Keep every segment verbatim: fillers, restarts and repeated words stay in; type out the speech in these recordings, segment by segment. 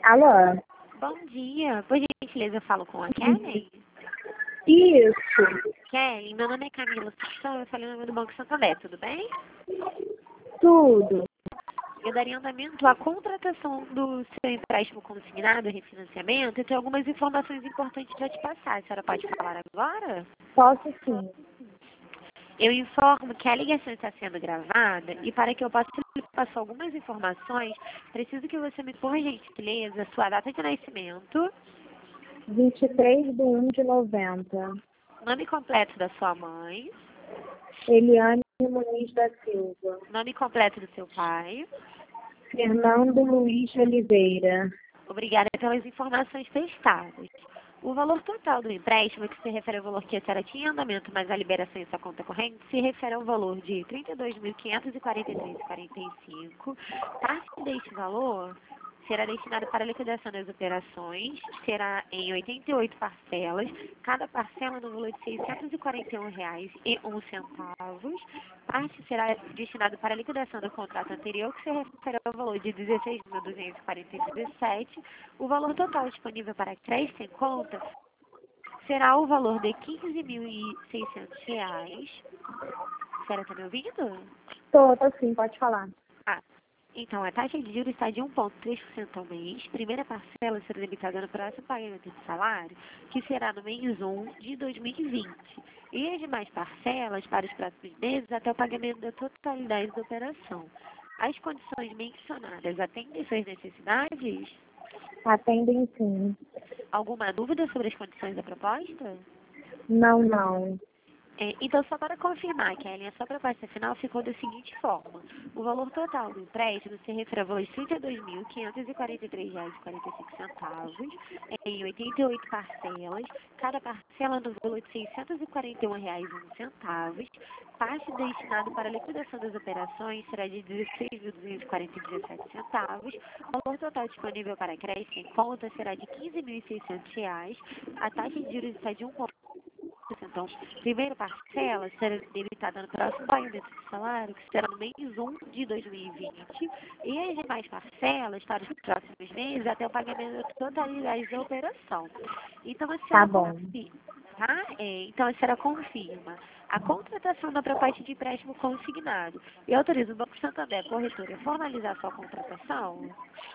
Alô? Bom dia. Por gentileza, eu falo com a Kelly. Isso, Kelly, meu nome é Camila Assunção, eu falei o nome do Banco Santander, tudo bem? tudo. Eu daria andamento à contratação do seu empréstimo consignado, refinanciamento, e tenho algumas informações importantes para te passar. A senhora pode falar agora? Posso sim. Eu informo que a ligação está sendo gravada e para que eu possa lhe passar algumas informações, preciso que você me, por gentileza, sua data de nascimento, vinte e três de um de noventa. nome completo da sua mãe, Eliane Muniz da Silva. nome completo do seu pai. Fernando Luiz de Oliveira. Obrigada pelas informações prestadas. O valor total do empréstimo, que se refere ao valor que a senhora tinha em andamento, mas a liberação em sua conta corrente, se refere ao valor de trinta e dois mil quinhentos e quarenta e três reais e quarenta e cinco centavos. Parte deste valor será destinado para a liquidação das operações, será em oitenta e oito parcelas, cada parcela no valor de seiscentos e quarenta e um reais e um centavo. Parte será destinado para a liquidação do contrato anterior, que se refere ao valor de dezesseis mil duzentos e quarenta e dezessete. O valor total disponível para crédito em conta será o valor de quinze mil e seiscentos reais. A senhora está me ouvindo? Tô, tô sim, pode falar. Ah, então a taxa de juros está de um vírgula três por cento ao mês. Primeira parcela será debitada no próximo pagamento de salário, que será no mês um de dois mil e vinte. E as demais parcelas para os próximos meses até o pagamento da totalidade da operação. As condições mencionadas atendem suas necessidades? Atendem sim. Alguma dúvida sobre as condições da proposta? Não, não. É, então, só para confirmar, Kelly, a sua proposta final ficou da seguinte forma. O valor total do empréstimo se refere a valor de trinta e dois mil quinhentos e quarenta e três reais e quarenta e cinco centavos, em oitenta e oito parcelas, cada parcela no valor de seiscentos e quarenta e um reais e um centavo. Parte destinado para a liquidação das operações será de dezesseis mil duzentos e quarenta e dezessete centavos. O valor total disponível para crédito em conta será de quinze mil e seiscentos reais. A taxa de juros está de um vírgula então, primeira parcela será debitada no próximo pagamento de salário, que será no mês um de dois mil e vinte, e as demais parcelas para os próximos meses até o pagamento da totalidade da operação. Então, a senhora Tá bom. confirma, tá? É, então, a senhora confirma a contratação da proposta de empréstimo consignado e autoriza o Banco Santander, corretora, a formalizar sua contratação.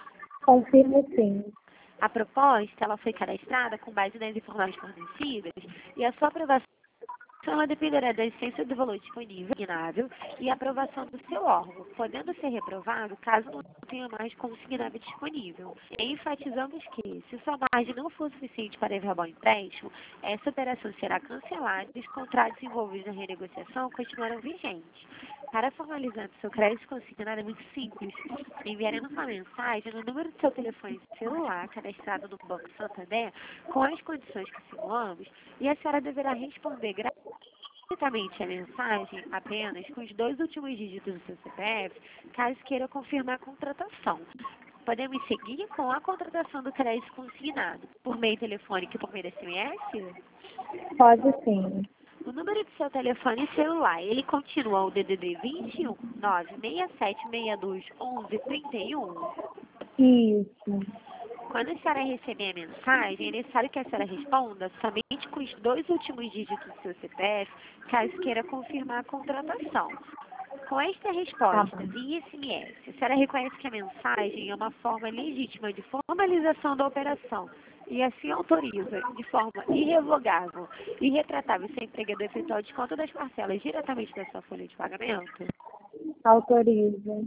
Confirmo sim. A proposta, ela foi cadastrada com base nas informações fornecidas e a sua aprovação ela dependerá da existência do valor disponível consignável e a aprovação do seu órgão, podendo ser reprovado caso não tenha mais consignável disponível. E enfatizamos que, se sua margem não for suficiente para levar ao empréstimo, essa operação será cancelada e os contratos envolvidos na renegociação continuarão vigentes. Para formalizar seu crédito consignado é muito simples. Enviaremos uma mensagem no número do seu telefone celular cadastrado no Banco Santander com as condições que simulamos e a senhora deverá responder gratuitamente a mensagem apenas com os dois últimos dígitos do seu C P F, caso queira confirmar a contratação. Podemos seguir com a contratação do crédito consignado por meio telefônico e por meio S M S? Pode sim. O número do seu telefone celular, ele continua o D D D vinte e um, nove seis sete seis dois, onze, trinta e um? Isso. Quando a senhora receber a mensagem, é necessário que a senhora responda somente com os dois últimos dígitos do seu C P F, caso queira confirmar a contratação. Com esta resposta Tá bom. via S M S, a senhora reconhece que a mensagem é uma forma legítima de formalização da operação e assim autoriza, de forma irrevogável e retratável, seu empregador efetuar o desconto das parcelas diretamente da sua folha de pagamento? Autoriza.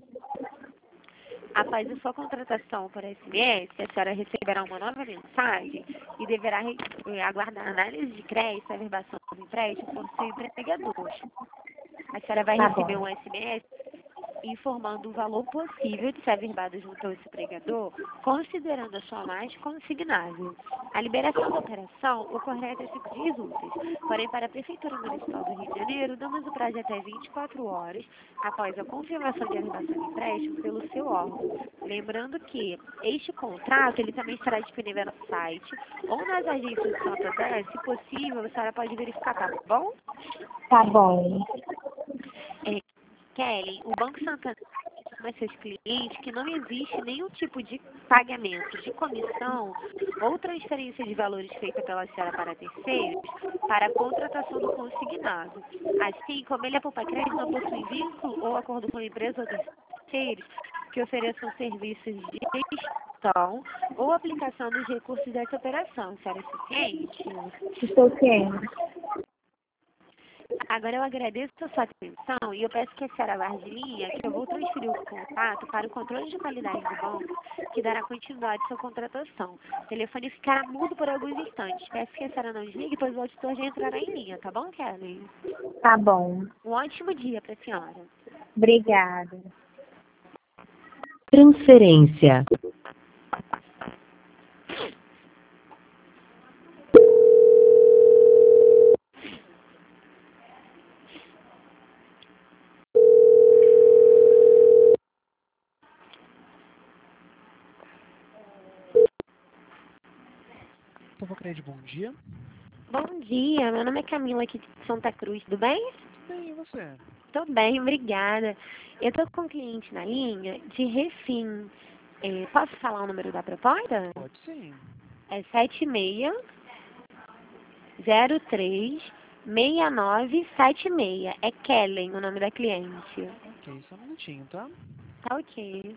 Após a sua contratação por S M S, a senhora receberá uma nova mensagem e deverá re- eh, aguardar a análise de crédito e averbação do empréstimo por seu empregador. A senhora vai Tá receber bom. um S M S informando o valor possível de ser averbado junto ao seu empregador, considerando a sua margem consignável. A liberação da operação ocorrerá até cinco dias úteis, porém, para a Prefeitura Municipal do Rio de Janeiro, damos o prazo de até vinte e quatro horas após a confirmação de averbação de empréstimo pelo seu órgão. Lembrando que este contrato ele também estará disponível no site ou nas agências de Santander, se possível, a senhora pode verificar, tá bom? Tá bom. É, Kelly, o Banco Santander a seus clientes que não existe nenhum tipo de pagamento de comissão ou transferência de valores feita pela senhora para terceiros para a contratação do consignado. Assim, como ele é Poupa Crédito, não possui vínculo ou acordo com a empresa ou terceiros que ofereçam serviços de gestão ou aplicação dos recursos dessa operação. A senhora é ciente? Estou ciente. Agora eu agradeço a sua atenção e eu peço que a senhora guarde linha, que eu vou transferir o contato para o controle de qualidade do banco, que dará continuidade à sua contratação. O telefone ficará mudo por alguns instantes. Peço que a senhora não desligue, pois o auditor já entrará em linha, tá bom, Kelly? Tá bom. Um ótimo dia para a senhora. Obrigada. Transferência. Poupa Crédito, bom dia. Bom dia, meu nome é Camila aqui de Santa Cruz, tudo bem? Bem, e você? Tudo bem, obrigada. Eu estou com um cliente na linha de Refim. É, posso falar o número da proposta? Pode sim. É sete seis zero três seis nove sete seis. É Kellen o nome da cliente. Ok, só um minutinho, tá? Tá ok.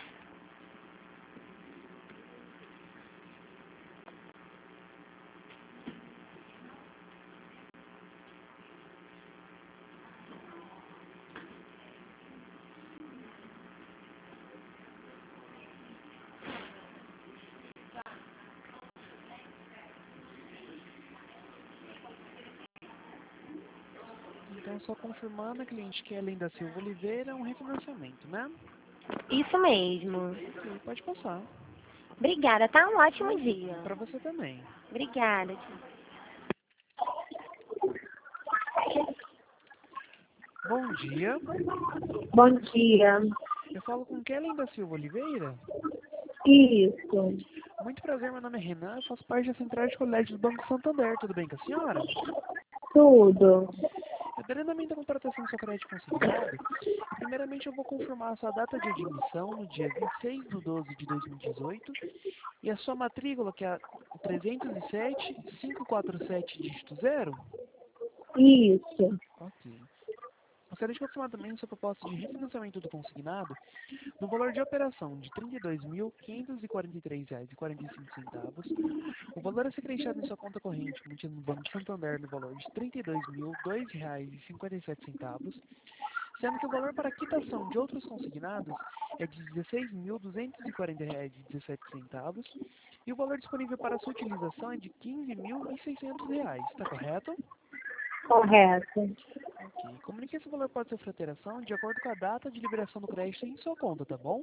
Então, só confirmando, a cliente que é além da Silva Oliveira, é um refinanciamento, né? Isso mesmo. Ok, pode passar. Obrigada, tá? Um ótimo dia. Para você também. Obrigada, tia. Bom dia. Bom dia. Eu falo com Kellen da Silva Oliveira. Isso. Muito prazer, meu nome é Renan, eu faço parte da Central de Colégio do Banco Santander. Tudo bem com a senhora? Tudo. Eu darei andamento à contratação do seu crédito consignado. E primeiramente eu vou confirmar a sua data de admissão no dia vinte e seis de doze de dois mil e dezoito e a sua matrícula, que é a trezentos e sete, quinhentos e quarenta e sete, dígito zero. Isso. Ok. Gostaria de confirmar também sua proposta de refinanciamento do consignado no valor de operação de trinta e dois mil, quinhentos e quarenta e três reais e quarenta e cinco centavos. O valor a ser creditado em sua conta corrente, mantendo no Banco Santander no valor de trinta e dois mil, dois reais e cinquenta e sete centavos, sendo que o valor para quitação de outros consignados é de dezesseis mil, duzentos e quarenta reais e dezessete centavos e o valor disponível para sua utilização é de quinze mil e seiscentos reais. Está correto? Correto. Ok. Comunique esse valor para sua frateração de acordo com a data de liberação do crédito em sua conta, tá bom?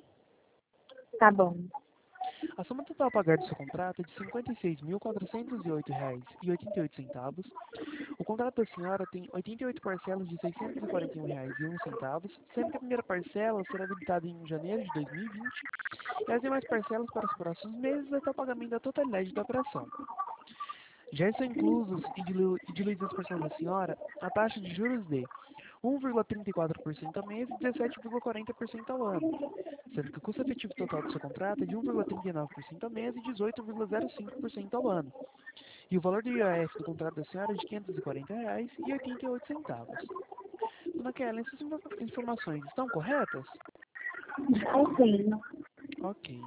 Tá bom. A soma total a pagar do seu contrato é de cinquenta e seis mil, quatrocentos e oito reais e oitenta e oito centavos. O contrato da senhora tem oitenta e oito parcelas de seiscentos e quarenta e um reais e um centavos, sendo que a primeira parcela será debitada em janeiro de dois mil e vinte e as demais parcelas para os próximos meses até o pagamento da totalidade da operação. Já estão inclusos e dilu- e diluídos as parcelas da senhora a taxa de juros de um vírgula trinta e quatro por cento ao mês e dezessete vírgula quarenta por cento ao ano, sendo que o custo efetivo total do seu contrato é de um vírgula trinta e nove por cento ao mês e dezoito vírgula zero cinco por cento ao ano. E o valor do I O F do contrato da senhora é de quinhentos e quarenta reais e oitenta e oito centavos. Dona Kellen, essas infor- informações estão corretas? Então, sim. Ok.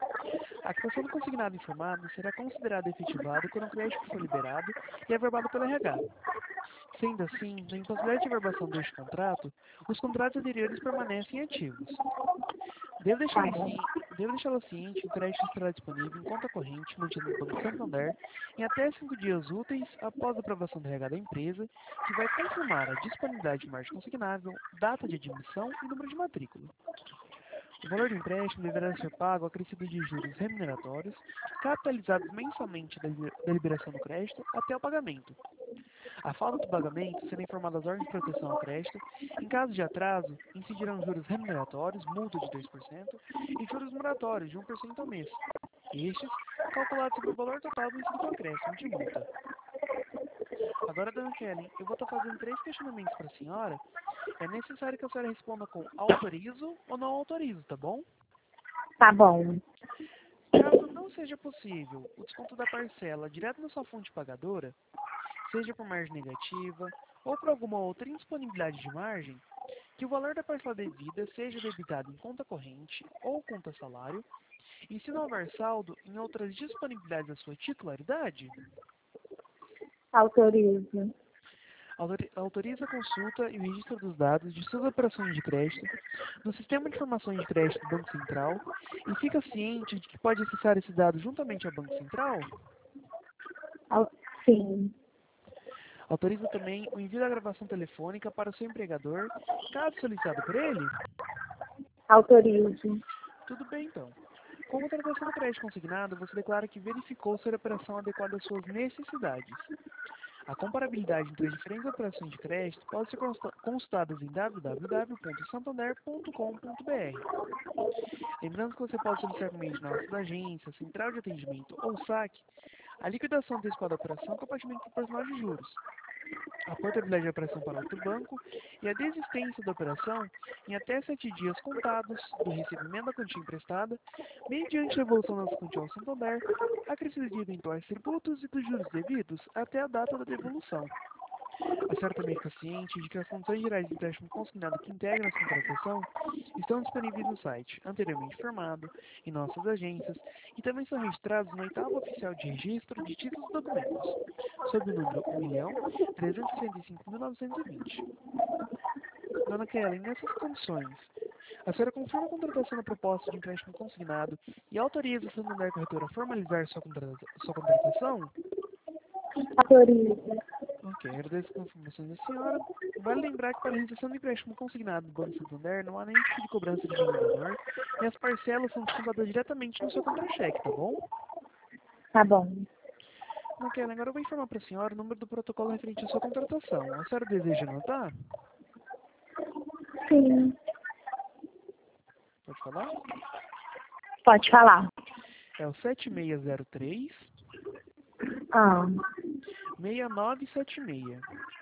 A quitação do consignado informado será considerada efetivado quando o crédito for liberado e averbado pelo R H. Sendo assim, na impossibilidade de averbação deste contrato, os contratos anteriores permanecem ativos. Devo Tá deixá-lo bom. ci... Devo deixá-lo ciente que o crédito estará disponível em conta corrente mantida no Banco Santander em até cinco dias úteis após a aprovação do R H da empresa, que vai confirmar a disponibilidade de margem consignável, data de admissão e número de matrícula. O valor do empréstimo deverá ser pago acrescido de juros remuneratórios, capitalizados mensalmente da liber- da liberação do crédito até o pagamento. A falta do pagamento será informada às ordens de proteção ao crédito. Em caso de atraso, incidirão juros remuneratórios, multa de dois por cento, e juros moratórios de um por cento ao mês. Estes, calculados sobre o valor total vencido com acréscimo de multa. Agora, dona Kellen, eu vou estar fazendo três questionamentos para a senhora, É necessário que a senhora responda com autorizo ou não autorizo, tá bom? Tá bom. Caso não seja possível o desconto da parcela direto na sua fonte pagadora, seja por margem negativa ou por alguma outra indisponibilidade de margem, que o valor da parcela devida seja debitado em conta corrente ou conta salário, e se não houver saldo em outras disponibilidades da sua titularidade, Autorizo. autori- autoriza a consulta e o registro dos dados de suas operações de crédito no Sistema de Informações de Crédito do Banco Central e fica ciente de que pode acessar esses dados juntamente ao Banco Central. Au- Sim. Autoriza também o envio da gravação telefônica para o seu empregador, caso solicitado por ele. Autorizo. Tudo bem, então. Com a contratação do crédito consignado, você declara que verificou ser a operação adequada às suas necessidades. A comparabilidade entre as diferentes operações de crédito pode ser consta- consultada em w w w ponto santander ponto com ponto b r. Lembrando que você pode solicitar por meio de nossas agências, central de atendimento ou saque, a liquidação antecipada da operação com abatimento proporcional de juros, a portabilidade da operação para outro banco e a desistência da operação em até sete dias contados do recebimento da quantia emprestada, mediante a evolução das quantias ao Santander, acrescidas de eventuais tributos e dos juros devidos até a data da devolução. A senhora também fica ciente de que as condições gerais de empréstimo consignado que integram essa contratação estão disponíveis no site, anteriormente informado, em nossas agências, e também são registrados no oitavo oficial de registro de títulos e documentos, sob o número um milhão trezentos e sessenta e cinco mil novecentos e vinte. Dona Kellen, nessas condições, a senhora confirma a contratação da proposta de empréstimo consignado e autoriza a Santander Corretora a formalizar sua, contrata sua contratação? Autorizo. Ok, agradeço as informações da senhora. Vale lembrar que para a realização do empréstimo consignado do Banco Santander não há nenhum tipo de cobrança de nenhum valor e as parcelas são descontadas diretamente no seu contra-cheque, tá bom? Tá bom. Ok, agora eu vou informar para a senhora o número do protocolo referente à sua contratação. A senhora deseja anotar? Sim. Pode falar? Pode falar. É o sete seis zero três, Ah, seis nove sete seis.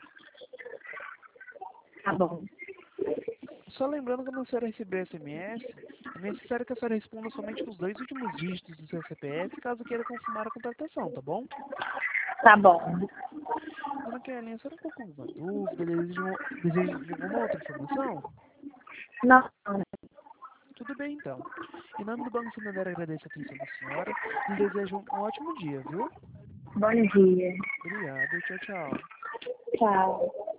tá bom. Só lembrando que quando a senhora receber S M S, é necessário que a senhora responda somente com os dois últimos dígitos do seu C P F, caso queira confirmar a contratação, tá bom? Tá bom. Dona Kellen, a senhora ficou com alguma dúvida? Deseja, deseja de alguma outra informação? Não. Tudo bem, então. Em nome do Banco Santander, agradeço a atenção da senhora e lhe desejo um ótimo dia, viu? Bom dia. Obrigado. Tchau, tchau. Tchau.